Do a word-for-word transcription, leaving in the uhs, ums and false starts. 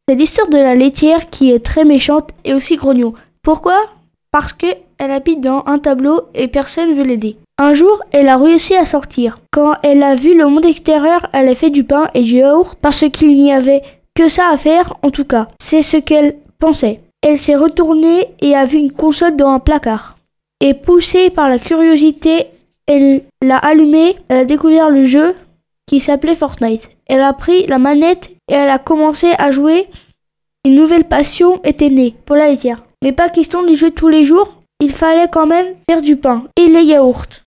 C'est l'histoire de la laitière qui est très méchante et aussi grognon. Pourquoi ? Parce qu'elle habite dans un tableau et personne ne veut l'aider. Un jour, elle a réussi à sortir. Quand elle a vu le monde extérieur, elle a fait du pain et du yaourt parce qu'il n'y avait que ça à faire en tout cas. C'est ce qu'elle pensait. Elle s'est retournée et a vu une console dans un placard. Et poussée par la curiosité, elle l'a allumée, elle a découvert le jeu qui s'appelait Fortnite. Elle a pris la manette et elle a commencé à jouer. Une nouvelle passion était née pour la laitière. Mais pas question d'y jouer tous les jours, il fallait quand même faire du pain et les yaourts.